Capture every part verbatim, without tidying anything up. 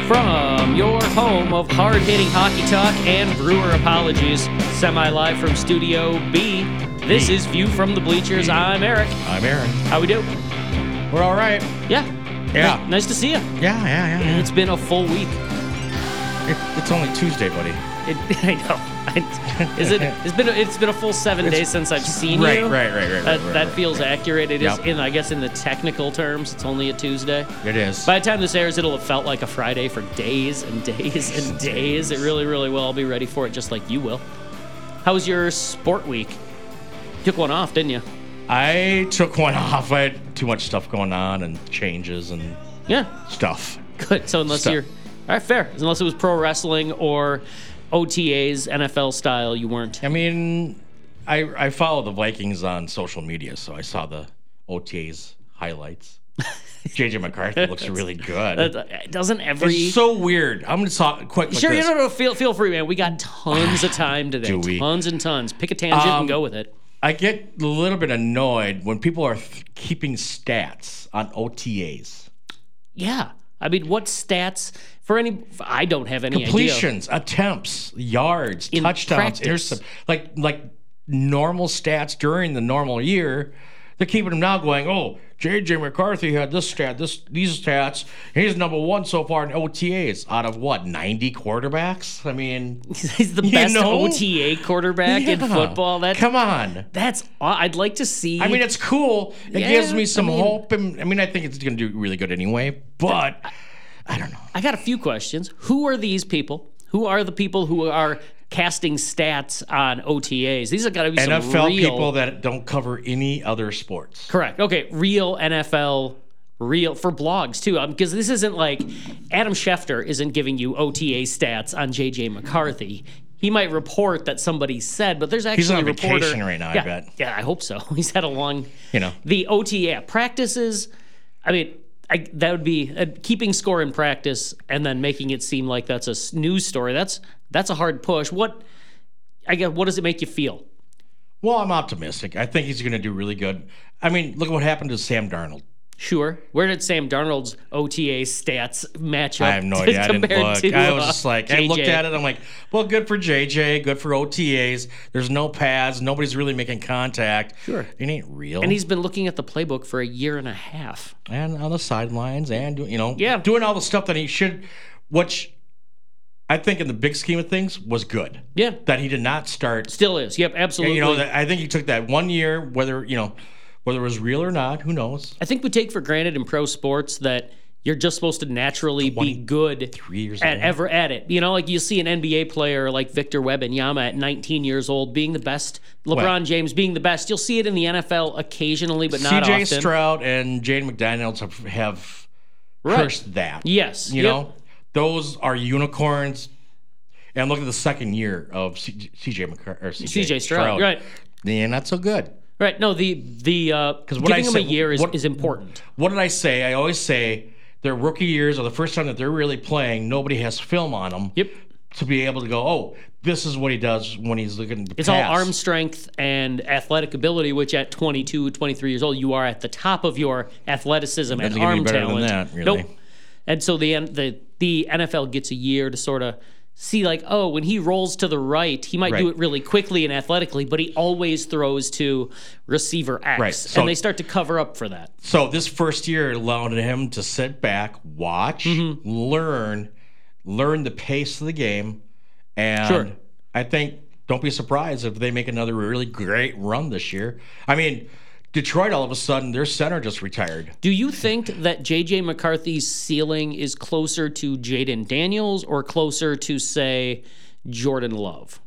From your home of hard-hitting hockey talk and Brewer apologies, semi-live from Studio B, this is View from the Bleachers. I'm Eric. I'm Aaron. How we do? We're all right. Yeah. Yeah. Nice, nice to see you. Yeah, yeah, yeah. It's been a full week. It, it's only Tuesday, buddy. It, I know. I, is it? It's been. A, it's been a full seven It's- days since I've seen right, you. right, right, right, That, right, that right, feels right. accurate. It is. Yep. In I guess in the technical terms, it's only a Tuesday. It is. By the time this airs, it'll have felt like a Friday for days and days and days. It really, really will. I'll be ready for it, just like you will. How was your sport week? Took one off, didn't you? I took one off. I had too much stuff going on and changes and Yeah. stuff. Good. So unless Stuff. you're all right, fair. Unless it was pro wrestling or O T As, N F L style, you weren't. I mean, I I follow the Vikings on social media, so I saw the O T As highlights. J J McCarthy looks really good. Uh, Doesn't every It's so weird. I'm going to talk quick. Like Sure, this. you know, no, feel feel free, man. We got tons of time today. Do we? Tons and tons. Pick a tangent Um, and go with it. I get a little bit annoyed when people are th- keeping stats on O T As. Yeah. I mean, what stats for any? I don't have any idea. Completions, attempts, yards, In touchdowns, practice. intercept, like like normal stats during the normal year. They're keeping them now going, oh, J J McCarthy had this stat, this these stats. He's number one so far in O T As out of what, ninety quarterbacks? I mean, He's the you best know? O T A quarterback in yeah. football. That Come on. that's. aw- I'd like to see. I mean, it's cool. It Yeah, gives me some I mean- hope. And I mean, I think it's going to do really good anyway, but I don't know. I got a few questions. Who are these people? Who are the people who are casting stats on O T As? These have got to be N F L some real people that don't cover any other sports. Correct. Okay, real N F L, real for blogs too, because this isn't like Adam Schefter isn't giving you O T A stats on J J McCarthy. He might report that somebody said, but there's actually He's on a reporter. vacation right now, I yeah, bet. Yeah, I hope so. He's had a long, You know. the O T A practices. I mean, I, that would be uh, keeping score in practice and then making it seem like that's a s- news story. That's that's a hard push. What I guess, what does it make you feel? Well, I'm optimistic. I think he's going to do really good. I mean, look at what happened to Sam Darnold. Sure. Where did Sam Darnold's O T A stats match up? I have no idea. I didn't compared look. to, I was uh, just like, J J? I looked at it. I'm like, well, good for J J. Good for O T As. There's no pads. Nobody's really making contact. Sure. It ain't real. And he's been looking at the playbook for a year and a half. and on the sidelines and doing, you know, Yeah. doing all the stuff that he should, which I think in the big scheme of things was good. Yeah. That he did not start. Still is. Yep, absolutely. You know, that I think he took that one year, whether you know, whether it was real or not, who knows? I think we take for granted in pro sports that you're just supposed to naturally be good Three years at old. ever at it. You know, like you see an N B A player like Victor Wembanyama at nineteen years old being the best, LeBron Well- James being the best. You'll see it in the N F L occasionally, but C not J often. Stroud and Jaden McDaniels have, have Right. cursed that. Yes. You Yep. know, those are unicorns. And look at the second year of C- CJ McCar- or C J, C J Stroud, right. Yeah, not so good. Right. No, the the uh, what giving I him said- a year is, what- is important. What did I say? I always say their rookie years are the first time that they're really playing. Nobody has film on them. Yep. To be able to go, oh, this is what he does when he's looking to It's pass. all arm strength and athletic ability, which at twenty-two, twenty-three years old, you are at the top of your athleticism and Doesn't get any arm better than talent. that, really. Nope. And so the the the N F L gets a year to sort of see, like, oh, when he rolls to the right, he might do Right. it really quickly and athletically, but he always throws to receiver X. Right. So- And they start to cover up for that. So this first year allowed him to sit back, watch, Mm-hmm. learn, learn the pace of the game, and Sure. I think don't be surprised if they make another really great run this year. I mean, Detroit all of a sudden their center just retired. Do you think that J J McCarthy's ceiling is closer to Jaden Daniels or closer to, say, Jordan Love?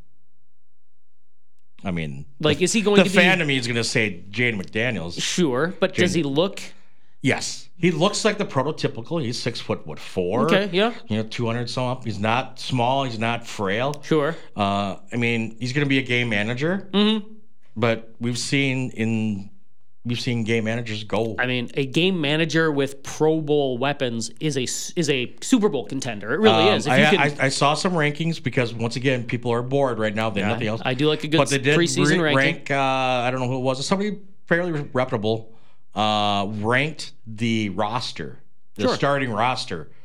I mean, Like, the, is he going the to be- fan of me is going to say Jaden McDaniels. Sure, but does he look... Yes, he looks like the prototypical. He's six foot what four? Okay, yeah. You know, two hundred some up. He's not small. He's not frail. Sure. Uh, I mean, he's going to be a game manager. Mm-hmm. But we've seen in we've seen game managers go. I mean, a game manager with Pro Bowl weapons is a is a Super Bowl contender. It really Um, is. If I, you could, I, I saw some rankings because once again, people are bored right now. They have nothing else. I do like a good but they did preseason re- ranking. rank. Uh, I don't know who it was. Somebody fairly reputable uh, ranked the roster, the Sure. starting roster,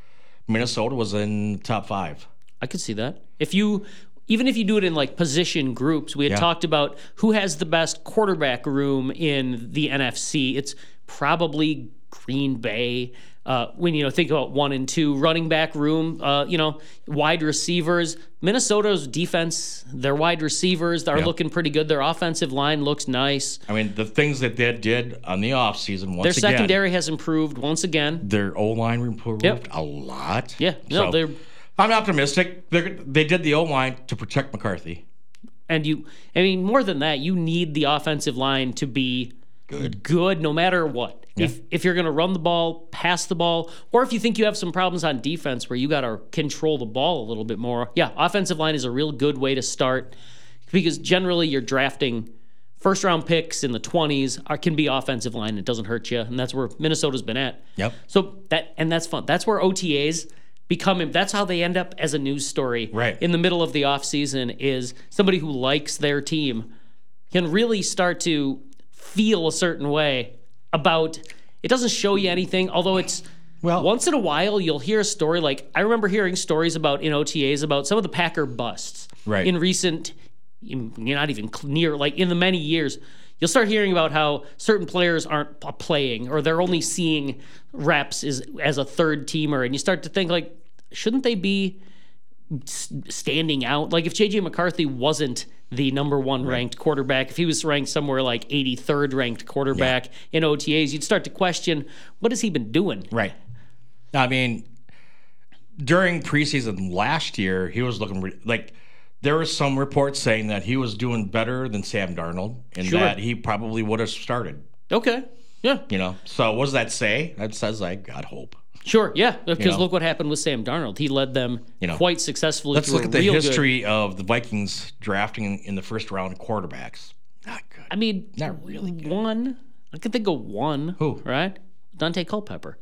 Minnesota was in top five. I could see that. If you, even if you do it in like position groups, we had Yeah. talked about who has the best quarterback room in the N F C. It's probably Green Bay. Uh, when you know think about one and two running back room, uh, you know wide receivers. Minnesota's defense, their wide receivers are Yeah. looking pretty good. Their offensive line looks nice. I mean, the things that they did on the offseason, once Their again, secondary has improved once again. their O-line improved Yep. a lot. Yeah, no, So, they're I'm optimistic. They're, they did the O-line to protect McCarthy. and you. I mean, more than that, you need the offensive line to be Good. good no matter what. Yeah. If if you're going to run the ball, pass the ball, or if you think you have some problems on defense where you got to control the ball a little bit more, yeah, offensive line is a real good way to start because generally you're drafting first round picks in the twenties are, can be offensive line. It doesn't hurt you, and that's where Minnesota's been at. Yep. So that and that's fun. That's where O T As become. That's how they end up as a news story. Right. In the middle of the offseason is somebody who likes their team can really start to feel a certain way about it. Doesn't show you anything, although it's Well- once in a while you'll hear a story like I remember hearing stories about in O T As about some of the Packer busts Right. in recent you're not even near like in the many years you'll start hearing about how certain players aren't p- playing or they're only seeing reps as, as a third teamer and you start to think like shouldn't they be s- standing out like if J J McCarthy wasn't the number one ranked quarterback, if he was ranked somewhere like eighty-third ranked quarterback in O T As, you'd start to question what has he been doing? Right. I mean, during preseason last year, he was looking re- like there was some reports saying that he was doing better than Sam Darnold and Sure. that he probably would have started. Okay. Yeah. You know, so what does that say? That says I got hope. Sure. Yeah. Because know? look what happened with Sam Darnold. He led them You know, quite successfully. Let's through look a at the real good- history of the Vikings drafting in the first round quarterbacks. Not good. I mean, Not really good. one. I can think of one. Who? Right? Dante Culpepper.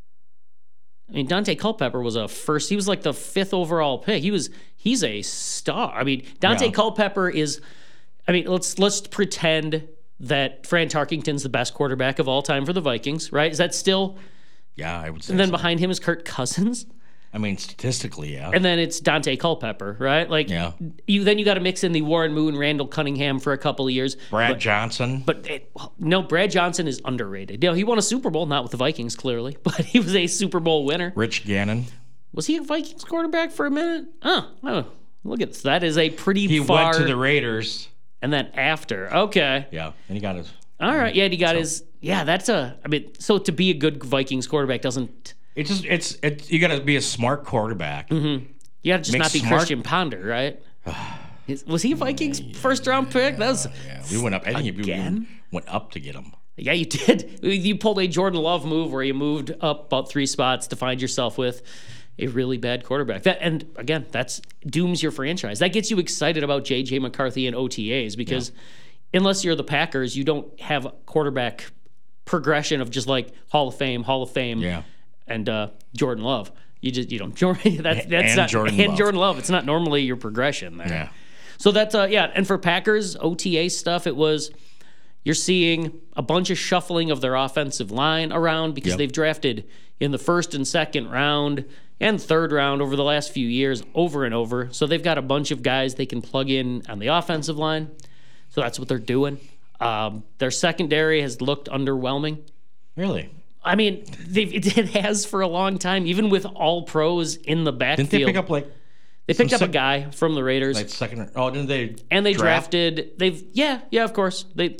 I mean, Dante Culpepper was a first. He was like the fifth overall pick. He was. He's a star. I mean, Dante Yeah. Culpepper is. I mean, let's let's pretend that Fran Tarkington's the best quarterback of all time for the Vikings. Right? Is that still? Yeah, I would say. And then so. behind him is Kirk Cousins. I mean, statistically, yeah. And then it's Dante Culpepper, right? Like, Yeah. you then you got to mix in the Warren Moon, Randall Cunningham for a couple of years. Brad but, Johnson. But it, no, Brad Johnson is underrated. You know, he won a Super Bowl, not with the Vikings, clearly, but he was a Super Bowl winner. Rich Gannon. Was he a Vikings quarterback for a minute? Oh, oh look at this. That is a pretty He far. went to the Raiders. And then after, okay, Yeah, and he got his. all right, yeah, he got his. Yeah, that's a. I mean, so to be a good Vikings quarterback doesn't. It just it's it. You got to be a smart quarterback. You got to just Make not be smart- Christian Ponder, right? Is- was he a Vikings first round pick? That was. Yeah, we went up. I think we Again? went up to get him. Yeah, you did. You pulled a Jordan Love move where you moved up about three spots to find yourself with a really bad quarterback. That and again, that's dooms your franchise. That gets you excited about J J McCarthy and O T As because unless you're the Packers, you don't have a quarterback progression of just like Hall of Fame, Hall of Fame, Yeah. and uh, Jordan Love. You just you don't Jordan. That's that's And not Jordan and Love. Jordan Love. It's not normally your progression there. Yeah. So that's uh yeah, and for Packers O T A stuff, it was you're seeing a bunch of shuffling of their offensive line around because Yep. they've drafted in the first and second round and third round over the last few years over and over. So they've got a bunch of guys they can plug in on the offensive line. So that's what they're doing. Um, their secondary has looked underwhelming. Really? I mean, they've, it has for a long time, even with all pros in the backfield. Didn't they pick up like They picked some up a sec- guy from the Raiders. like second? Oh, didn't they? And they draft? drafted. They've yeah yeah of course they,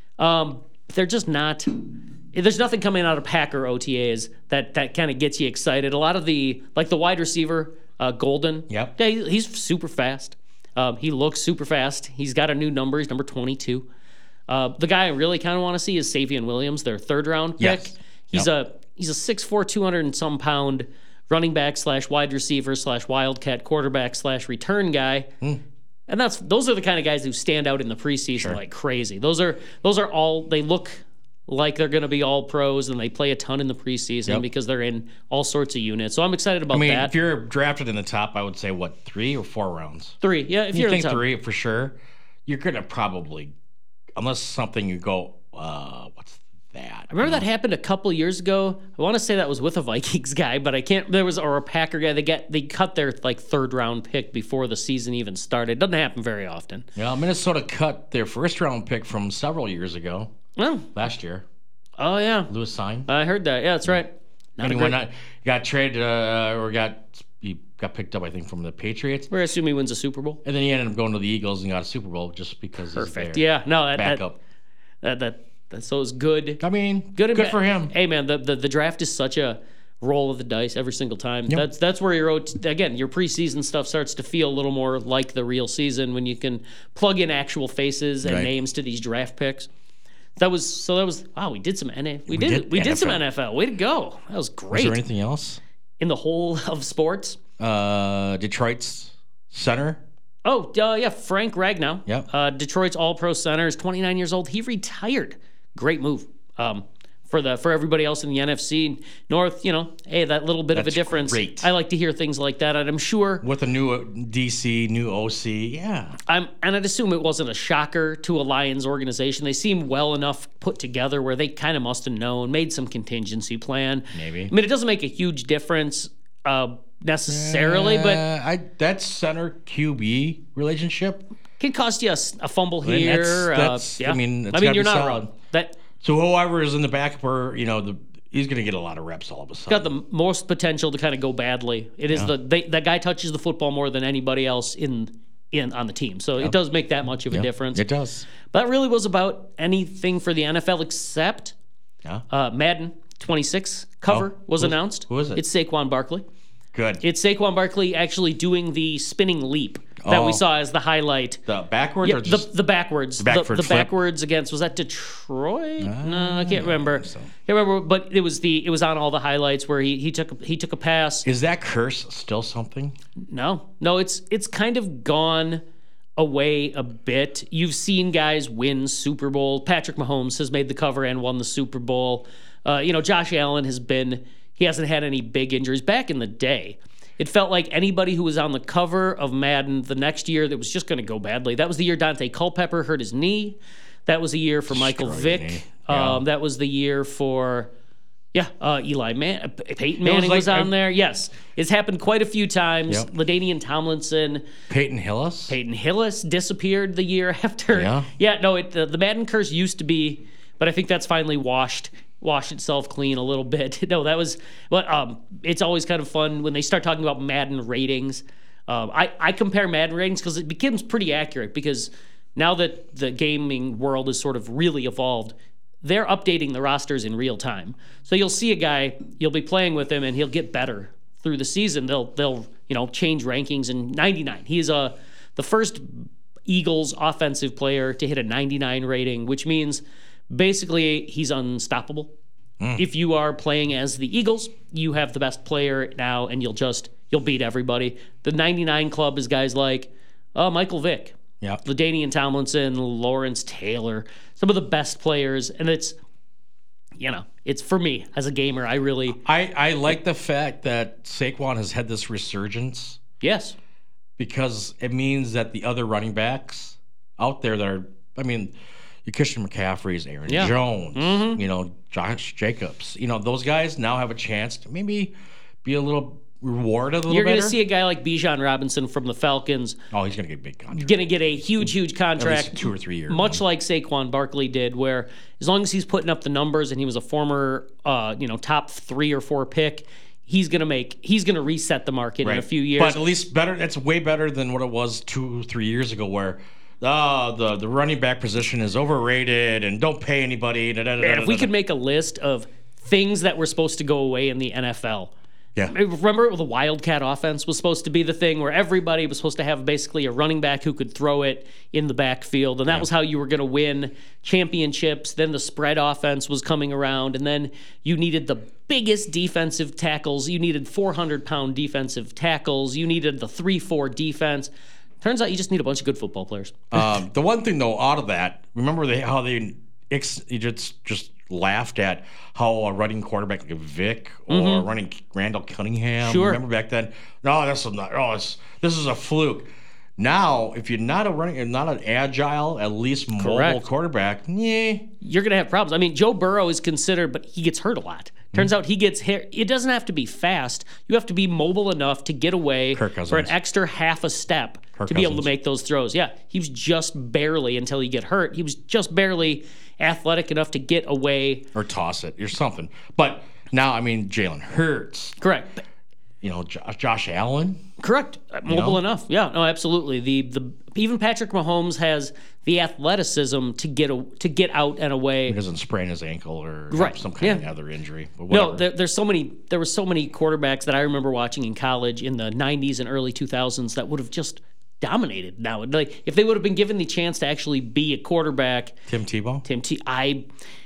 um, they're just not. There's nothing coming out of Packer O T As that that kind of gets you excited. A lot of the like the wide receiver uh, Golden. Yep. Yeah, he- he's super fast. Um, he looks super fast. He's got a new number. He's number twenty-two. Uh, the guy I really kind of want to see is Savion Williams, their third round pick. Yes. He's Yep. a he's a six four, two hundred and some pound running back slash wide receiver slash wildcat quarterback slash return guy. And that's those are the kind of guys who stand out in the preseason like crazy. Those are those are all they look like they're going to be all pros and they play a ton in the preseason Yep. because they're in all sorts of units. So I'm excited about I mean, that. if you're drafted in the top, I would say what three or four rounds. Three, yeah. If You you're in think the top, three for sure? You're gonna probably, unless something you go, uh, what's that. I remember that happened a couple years ago. I want to say that was with a Vikings guy, but I can't. There was or a Packer guy. They get they cut their like third round pick before the season even started. It doesn't happen very often. Yeah, Minnesota cut their first round pick from several years ago. Well, last year. Oh yeah, Lewis Sign. I heard that. Yeah, that's right. Not and a he great... not, got traded uh, or got he got picked up, I think, from the Patriots. We're assuming he wins a Super Bowl. And then he ended up going to the Eagles and got a Super Bowl just because. Perfect. He's yeah. No. That, backup. That that. that That's so it's good. I mean, good, good ba- for him. Hey, man, the, the the draft is such a roll of the dice every single time. Yep. That's that's where your again your preseason stuff starts to feel a little more like the real season when you can plug in actual faces and right. names to these draft picks. That was so. That was wow. We did some N A. We, we did, did we N F L. Did some N F L. Way to go. That was great. Was there anything else in the whole of sports? Uh, Detroit's center. Oh uh, yeah, Frank Ragnow. Yep. Uh, Detroit's All-Pro center is twenty-nine years old. He retired. Great move. Um, for the for everybody else in the N F C North, you know, hey, that little bit That's of a difference. Great. I like to hear things like that, and I'm sure with a new D C, new O C, yeah. I'm, and I'd assume it wasn't a shocker to a Lions organization. They seem well enough put together where they kind of must have known, made some contingency plan. Maybe. I mean, it doesn't make a huge difference uh, necessarily, uh, but I that center Q B relationship can cost you a, a fumble I mean, here. That's, that's, uh, yeah. I mean, it's I mean, you're not solid. wrong. That. So whoever is in the back, for you know, the he's going to get a lot of reps all of a sudden. Got the most potential to kind of go badly. It is yeah. the they, that guy touches the football more than anybody else in in on the team, so yeah. it does make that much of yeah. a difference. It does. But that really was about anything for the N F L except yeah. uh, Madden twenty-six cover oh, was announced. Who is it? It's Saquon Barkley. Good. It's Saquon Barkley actually doing the spinning leap that oh. we saw as the highlight. The backwards yeah, or just the, the backwards. the, backward the, the flip? backwards against was that Detroit? Uh, no, I can't remember. So. Can't remember, but it was the it was on all the highlights where he he took he took a pass. Is that curse still something? No, no, it's it's kind of gone away a bit. You've seen guys win Super Bowl. Patrick Mahomes has made the cover and won the Super Bowl. Uh, you know, Josh Allen has been. He hasn't had any big injuries. Back in the day, it felt like anybody who was on the cover of Madden the next year that was just going to go badly. That was the year Dante Culpepper hurt his knee. That was the year for Michael Destroyed Vick. Yeah. Um, that was the year for, yeah, uh, Eli Man- Peyton Manning was, like, was on I, there. Yes, it's happened quite a few times. Yep. LaDainian Tomlinson. Peyton Hillis? Peyton Hillis disappeared the year after. Yeah. Yeah, no, it, the, the Madden curse used to be, but I think that's finally washed washed itself clean a little bit. No, that was, but um, it's always kind of fun when they start talking about Madden ratings. Um, I, I compare Madden ratings because it becomes pretty accurate because now that the gaming world is sort of really evolved, they're updating the rosters in real time. So you'll see a guy, you'll be playing with him, and he'll get better through the season. They'll they'll you know change rankings in ninety-nine. He's a the first Eagles offensive player to hit a ninety-nine rating, which means basically he's unstoppable. Mm. If you are playing as the Eagles, you have the best player now, and you'll just you'll beat everybody. The ninety-nine club is guys like uh, Michael Vick, yeah, LaDainian Tomlinson, Lawrence Taylor, some of the best players, and it's you know it's for me as a gamer. I really I I like the fact that Saquon has had this resurgence. Yes, because it means that the other running backs out there that are, I mean, your Christian McCaffrey's, Aaron yeah. Jones, mm-hmm. you know, Josh Jacobs, you know, those guys now have a chance to maybe be a little rewarded a little You're better. going to see a guy like Bijan Robinson from the Falcons. Oh, he's going to get a big contract. Going to get a huge, huge contract. At least two or three years. Much like Saquon Barkley did, where as long as he's putting up the numbers and he was a former, uh, you know, top three or four pick, he's going to make, he's going to reset the market right. in a few years. But at least better, that's way better than what it was two, three years ago where oh, the, the running back position is overrated and don't pay anybody. Da, da, da, Man, da, if we da, could da. make a list of things that were supposed to go away in the N F L. Yeah. Remember the Wildcat offense was supposed to be the thing where everybody was supposed to have basically a running back who could throw it in the backfield, and that yeah. was how you were going to win championships. Then the spread offense was coming around, and then you needed the biggest defensive tackles. You needed four hundred pound defensive tackles. You needed the three four defense. Turns out you just need a bunch of good football players. um, the one thing, though, out of that, remember they, how they ex, just just laughed at how a running quarterback like Vic or mm-hmm. running Randall Cunningham. Sure. Remember back then? No, this is not. Oh, it's, this is a fluke. Now, if you're not a running, you're not an agile, at least mobile Correct. quarterback, yeah, You're going to have problems. I mean, Joe Burrow is considered, but he gets hurt a lot. Turns out he gets hit. It doesn't have to be fast. You have to be mobile enough to get away Kirk for an Cousins. extra half a step Kirk to be able to Cousins. make those throws. Yeah, he was just barely, until he get hurt, he was just barely athletic enough to get away. or toss it or something. But now, I mean, Jalen Hurts, Correct. you know, Josh, Josh Allen. Correct. Uh, Mobile know? enough. Yeah, no, absolutely. The the even Patrick Mahomes has the athleticism to get a, to get out and away. He doesn't sprain his ankle or have Right, some kind yeah. of other injury. But No, whatever. there, there's so many. There were so many quarterbacks that I remember watching in college in the nineties and early two thousands that would have just dominated. Now, like if they would have been given the chance to actually be a quarterback, Tim Tebow. Tim T. I,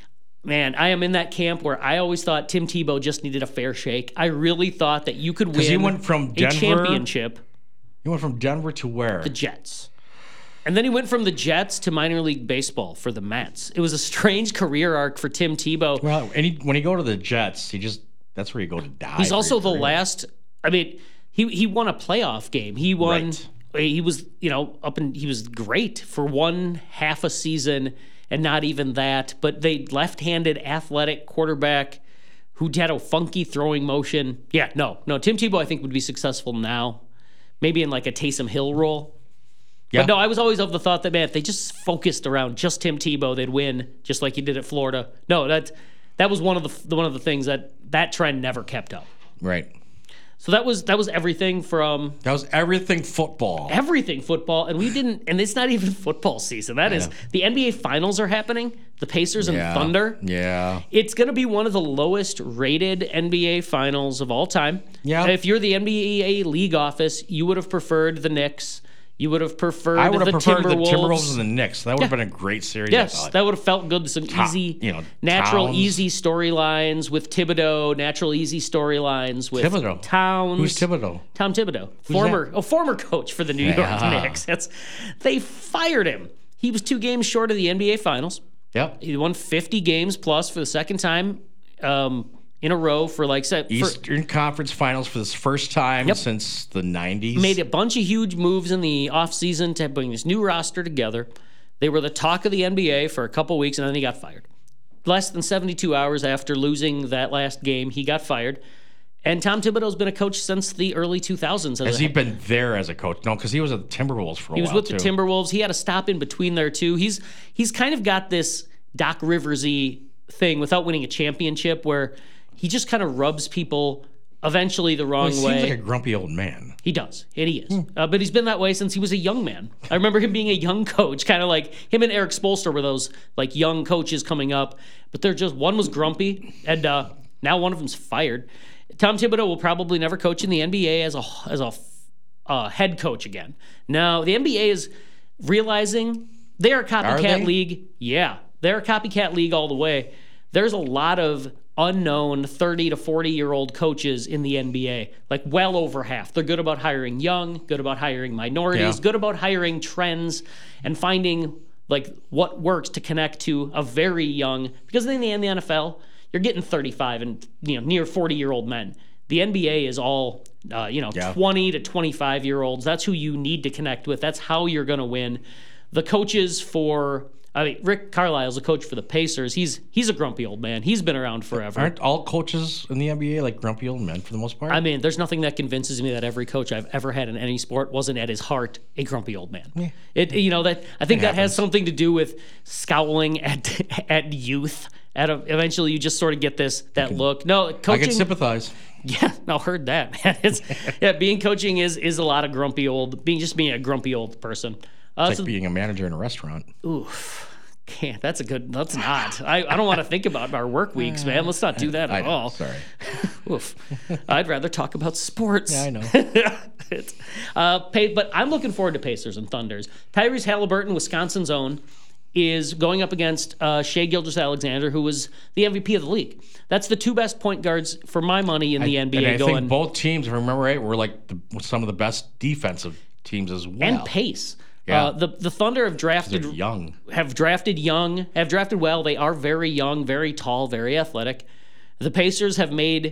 man, I am in that camp where I always thought Tim Tebow just needed a fair shake. I really thought that you could win he went from a Denver- championship. He went from Denver to where? The Jets. And then he went from the Jets to minor league baseball for the Mets. It was a strange career arc for Tim Tebow. Well, and he, when he go to the Jets, he just that's where you go to die. He's for also your the career. last. I mean, he he won a playoff game. He won. Right. He was you know up and he was great for one half a season, and not even that. But they left-handed athletic quarterback who had a funky throwing motion. Yeah, no, no. Tim Tebow I think would be successful now, maybe in like a Taysom Hill role. Yeah. But no, I was always of the thought that, man, if they just focused around just Tim Tebow, they'd win, just like he did at Florida. No, that that was one of the one of the things that that trend never kept up. Right. So that was that was everything from That was everything football. everything football, and we didn't. And it's not even football season. That is know. the N B A Finals are happening. The Pacers and Yeah. Thunder. Yeah. It's going to be one of the lowest rated N B A finals of all time. Yeah. If you're the N B A league office, you would have preferred the Knicks. You would have preferred I would the have preferred Timberwolves. the Timberwolves and the Knicks. That would have Yeah. been a great series. I Yes, thought. that would have felt good. Some easy, you know, natural, Towns. easy storylines with Thibodeau. Natural, easy storylines with Thibodeau. Towns. Who's Thibodeau? Tom Thibodeau, former, oh, former coach for the New York Yeah. Knicks. That's they fired him. He was two games short of the N B A Finals. Yep. He won fifty games plus for the second time um, in a row for like se- for, Eastern Conference Finals for the first time Yep. since the nineties. made a bunch of huge moves in the offseason to bring this new roster together. They were the talk of the N B A for a couple weeks, and then he got fired. Less than seventy-two hours after losing that last game, he got fired. And Tom Thibodeau's been a coach since the early two thousands. as Has a- he been there as a coach? No, because he was at the Timberwolves for a He was while with the too. Timberwolves. He had a stop in between there too. He's he's kind of got this Doc Riversy thing without winning a championship, where he just kind of rubs people eventually the wrong He way. seems like a grumpy old man. He does, and he is. Uh, but he's been that way since he was a young man. I remember him being a young coach, kind of like him and Eric Spoelstra were those like young coaches coming up. But they're just one was grumpy, and uh, now one of them's fired. Tom Thibodeau will probably never coach in the N B A as a as a uh, head coach again. Now the N B A is realizing they're a copycat they? league. Yeah, they're a copycat league all the way. There's a lot of unknown thirty to forty year old coaches in the N B A, like well over half. They're good about hiring young, good about hiring minorities, Yeah. good about hiring trends and finding like what works to connect to a very young, because in the, in the N F L, you're getting thirty-five and you know near forty year old men. The N B A is all uh, you know Yeah. twenty to twenty-five year olds. That's who you need to connect with. That's how you're going to win. The coaches for I mean, Rick Carlisle's a coach for the Pacers. He's he's a grumpy old man. He's been around forever. Aren't all coaches in the N B A like grumpy old men for the most part? I mean, there's nothing that convinces me that every coach I've ever had in any sport wasn't at his heart a grumpy old man. It you know that I think It that has happens. something to do with scowling at at youth. At a, eventually, you just sort of get this that look. No, I coaching. can sympathize. Yeah, no, heard that, man. It's, yeah, being coaching is is a lot of grumpy old. Being just being a grumpy old person. Uh, It's so- like being a manager in a restaurant. Oof. Can't. That's a good. That's not. I, I don't want to think about our work weeks, man. Let's not do that I at know. all. Sorry. Oof. I'd rather talk about sports. Yeah, I know. It's, uh, pay, but I'm looking forward to Pacers and Thunders. Tyrese Halliburton, Wisconsin's own, is going up against uh, Shai Gilgeous-Alexander, who was the M V P of the league. That's the two best point guards for my money in the N B A. and I going think both teams, if I remember right, were like the, some of the best defensive teams as well. and pace. Yeah. Uh, the the Thunder have drafted They're young. have drafted young, have drafted well. They are very young, very tall, very athletic. The Pacers have made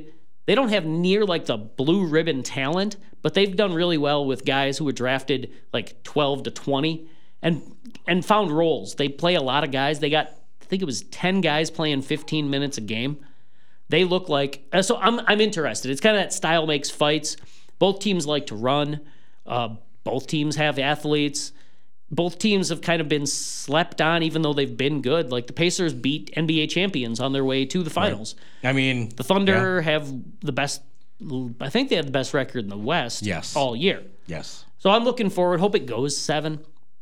they don't have near like the blue ribbon talent, but they've done really well with guys who were drafted like twelve to twenty and and found roles. They play a lot of guys. They got, I think it was ten guys playing fifteen minutes a game. They look like, uh, so I'm I'm interested. It's kind of that style makes fights. Both teams like to run. Uh, both teams have athletes. Both teams have kind of been slept on, even though they've been good. Like the Pacers beat N B A champions on their way to the finals. Right. I mean, the Thunder yeah. have the best, I think they have the best record in the West yes. all year. Yes. So I'm looking forward. Hope it goes seven.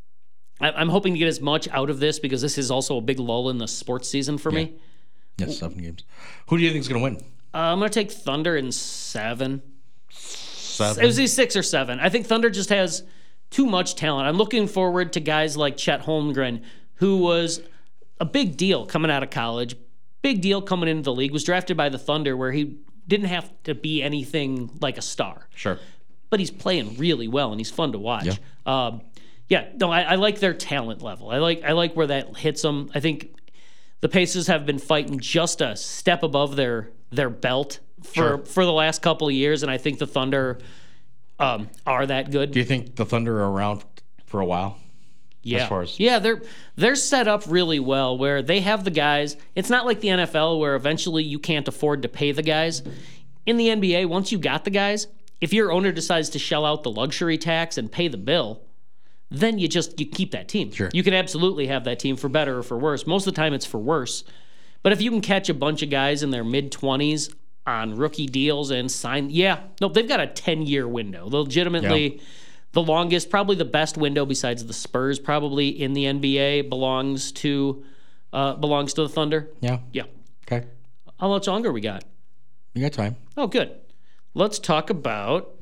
I, I'm hoping to get as much out of this because this is also a big lull in the sports season for yeah. me. Yes, seven games. Who do you think is going to win? Uh, I'm going to take Thunder in seven. Seven? It was either six or seven. I think Thunder just has too much talent. I'm looking forward to guys like Chet Holmgren, who was a big deal coming out of college, big deal coming into the league, was drafted by the Thunder where he didn't have to be anything like a star. Sure. But he's playing really well, and he's fun to watch. Yeah, um, yeah no, I, I like their talent level. I like I like where that hits them. I think the Pacers have been fighting just a step above their their belt for, sure. for the last couple of years, and I think the Thunder um, are that good. Do you think the Thunder are around for a while? Yeah, as far as- yeah, they're they're set up really well where they have the guys. It's not like the N F L where eventually you can't afford to pay the guys. In the N B A, once you got the guys, if your owner decides to shell out the luxury tax and pay the bill, then you just you keep that team. Sure. You can absolutely have that team for better or for worse. Most of the time, it's for worse. But if you can catch a bunch of guys in their mid twenties on rookie deals and sign, yeah, nope, they've got a ten-year window. They're legitimately. Yeah. The longest, probably the best window besides the Spurs, probably in the N B A, belongs to uh, belongs to the Thunder. Yeah. Yeah. Okay. How much longer we got? We got time. Oh, good. Let's talk about.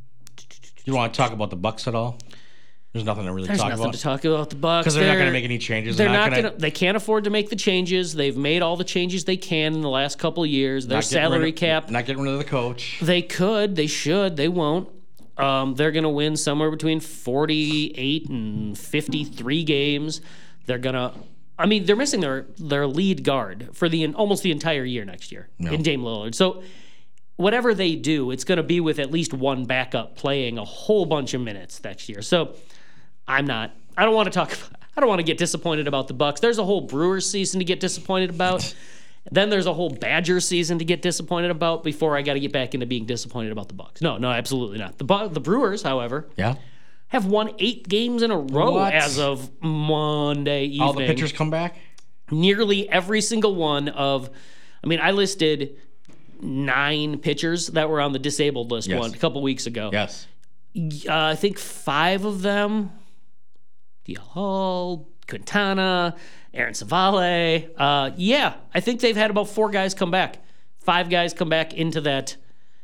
You want to talk about the Bucks at all? There's nothing to really There's talk nothing about. to talk about the Bucks because they're, they're not going to make any changes. They're, they're not, not going to. They can't afford to make the changes. They've made all the changes they can in the last couple of years. Their salary of, cap. Not getting rid of the coach. They could. They should. They won't. Um, they're going to win somewhere between forty-eight and fifty-three games. They're going to, I mean, they're missing their their lead guard for the almost the entire year next year no. in Dame Lillard. So whatever they do, it's going to be with at least one backup playing a whole bunch of minutes next year. So I'm not, I don't want to talk, I don't want to get disappointed about the Bucks. There's a whole Brewers season to get disappointed about. Then there's a whole Badger season to get disappointed about before I got to get back into being disappointed about the Bucks. No, no, absolutely not. The the Brewers, however, yeah, have won eight games in a row what? as of Monday evening. All the pitchers come back? Nearly every single one of, I mean, I listed nine pitchers that were on the disabled list yes. one a couple weeks ago. Yes. Uh, I think five of them, D L Hall, Quintana, Aaron Savale. Uh, yeah, I think they've had about four guys come back. Five guys come back into that,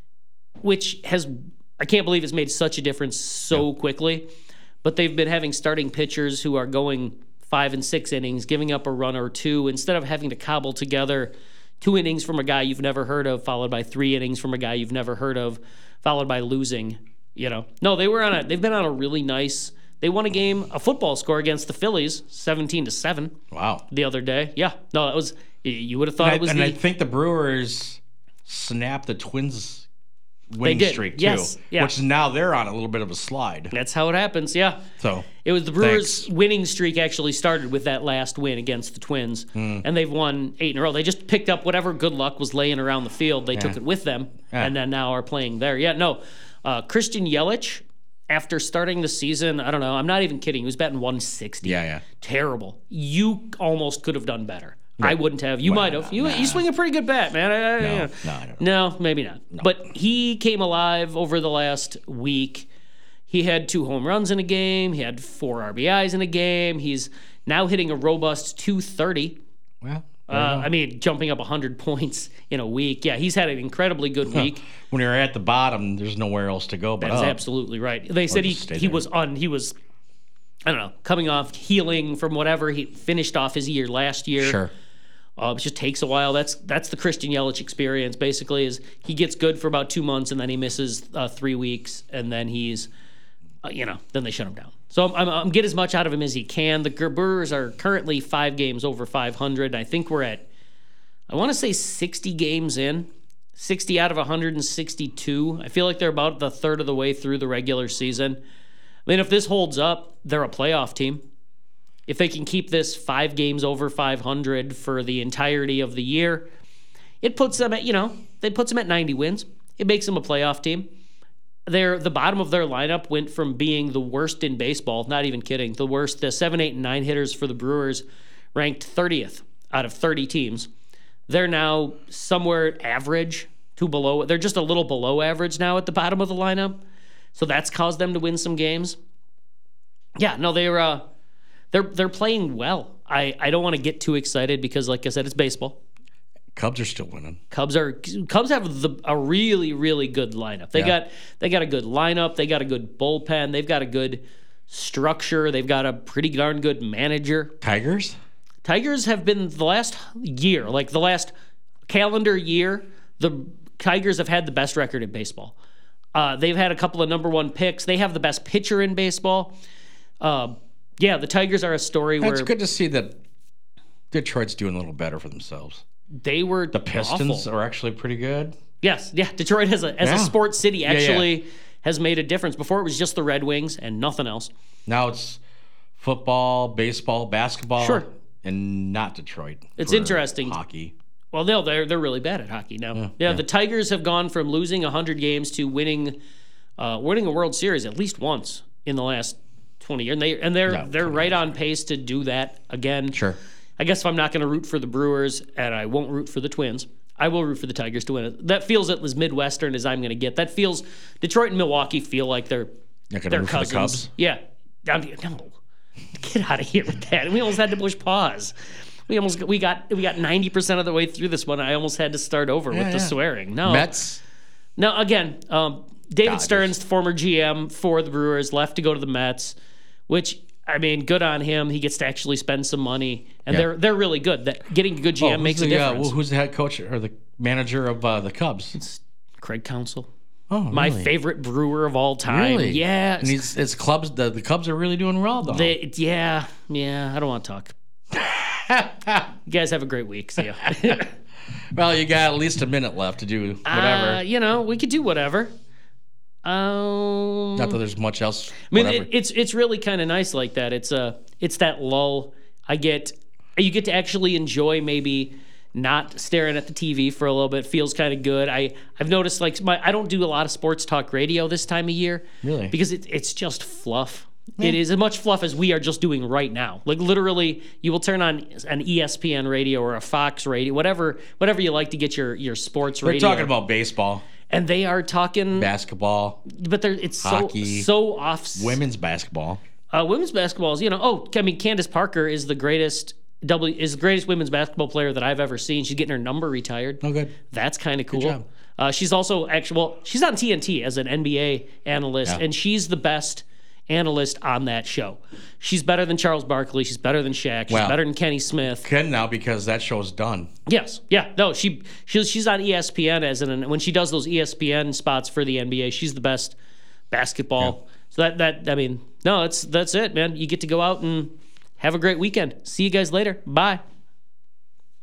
which has, I can't believe it's made such a difference so yeah. quickly. But they've been having starting pitchers who are going five and six innings, giving up a run or two, instead of having to cobble together two innings from a guy you've never heard of, followed by three innings from a guy you've never heard of, followed by losing, you know. No, they were on a, they've been on a really nice, they won a game, a football score against the Phillies, seventeen to seven. Wow. The other day. Yeah. No, that was, you would have thought and it was I, and the... I think the Brewers snapped the Twins winning streak, too. Yes. Yeah. Which now they're on a little bit of a slide. That's how it happens, yeah. So it was the Brewers' thanks. winning streak actually started with that last win against the Twins, mm. and they've won eight in a row. They just picked up whatever good luck was laying around the field. They yeah. took it with them, yeah. and then now are playing there. Yeah, no. Uh, Christian Yelich, after starting the season, I don't know, I'm not even kidding, he was batting one sixty. Yeah, yeah. Terrible. You almost could have done better. No. I wouldn't have. You well, might have. You, nah. you swing a pretty good bat, man. I, I, no, you know. no, I don't know. No, maybe not. No. But he came alive over the last week. He had two home runs in a game. He had four R B Is in a game. He's now hitting a robust two thirty. Well, uh, I mean, jumping up one hundred points in a week. Yeah, he's had an incredibly good week. When you're at the bottom, there's nowhere else to go but That's up. absolutely right. They said he he was on. He was, I don't know, coming off healing from whatever. He finished off his year last year. Sure. Uh, it just takes a while. That's that's the Christian Yelich experience. Basically, is he gets good for about two months and then he misses uh, three weeks and then he's, uh, you know, then they shut him down. So I'm, I'm, I'm get as much out of him as he can. The Brewers are currently five games over five hundred. I think we're at, I want to say sixty games in, sixty out of one hundred sixty-two. I feel like they're about the third of the way through the regular season. I mean, if this holds up, they're a playoff team. If they can keep this five games over five hundred for the entirety of the year, it puts them at, you know, it puts them at ninety wins. It makes them a playoff team. They're, the bottom of their lineup went from being the worst in baseball, not even kidding, the worst, the seven, eight, and nine hitters for the Brewers ranked thirtieth out of thirty teams. They're now somewhere average to below. They're just a little below average now at the bottom of the lineup. So that's caused them to win some games. Yeah, no, they're uh, they're they're playing well. I, I don't want to get too excited because, like I said, it's baseball. Cubs are still winning. Cubs are Cubs have the, a really really good lineup. They Yeah. got they got a good lineup. They got a good bullpen. They've got a good structure. They've got a pretty darn good manager. Tigers? Tigers have been the last year, like the last calendar year, the Tigers have had the best record in baseball. Uh, they've had a couple of number one picks. They have the best pitcher in baseball. Uh, yeah, the Tigers are a story It's where good to see that Detroit's doing a little better for themselves. they were The Pistons awful. are actually pretty good. Yes, yeah. Detroit has a as Yeah. a sports city yeah. actually has made a difference. Before it was just the Red Wings and nothing else. Now it's football, baseball, basketball, Sure. and not Detroit. It's for interesting. Hockey. Well, no, they're they're really bad at hockey now. Yeah, yeah. The Tigers have gone from losing one hundred games to winning, uh, winning a World Series at least once in the last twenty years, and they and they're No, they're twenty right on pace to do that again. Sure. I guess if I'm not going to root for the Brewers and I won't root for the Twins, I will root for the Tigers to win it. That feels as Midwestern as I'm going to get. That feels Detroit and Milwaukee feel like they're Not gonna they're root for the cousins. Cubs? Yeah, I mean, no, get out of here with that. We almost had to push pause. We almost we got we got ninety percent of the way through this one. I almost had to start over with the yeah. swearing. No, Mets. no. Again, um, David Dodgers. Stearns, former G M for the Brewers, left to go to the Mets, which I mean, good on him. He gets to actually spend some money, and Yeah. they're they're really good. That getting a good G M Oh, makes who's a the, difference. Uh, who's the head coach or the manager of uh, the Cubs? Craig Counsell, Oh, my really? favorite Brewer of all time. Really? Yeah, And he's it's Cubs. The, the Cubs are really doing well though. They, yeah, yeah. I don't want to talk. You guys have a great week. See ya. Well, you got at least a minute left to do whatever. Uh, you know, we could do whatever. Um, Not that there's much else. I mean, whatever. it, it's it's really kind of nice like that. It's a it's that lull. I get you get to actually enjoy maybe not staring at the T V for a little bit. Feels kind of good. I I've noticed like my I don't do a lot of sports talk radio this time of year. Really? Because it, it's just fluff. It is as much fluff as we are just doing right now. Like literally, you will turn on an E S P N radio or a Fox radio, whatever whatever you like to get your your sports They're radio. talking about baseball, and they are talking, basketball, but they're it's hockey, so so off. women's basketball. Uh, women's basketball is, you know, oh, I mean, Candace Parker is the greatest W is the greatest women's basketball player that I've ever seen. She's getting her number retired. Oh, good. That's kind of cool. job. Uh, she's also actually, well, she's on T N T as an N B A analyst, Yeah. and she's the best analyst on that show. She's better than Charles Barkley. She's better than Shaq. She's Wow. better than Kenny Smith. Can now because that show's done. Yes, yeah, no, she she's she's on E S P N as an when she does those E S P N spots for the N B A. She's the best basketball. So that that I mean, no, that's that's it, man. You get to go out and have a great weekend. See you guys later. Bye.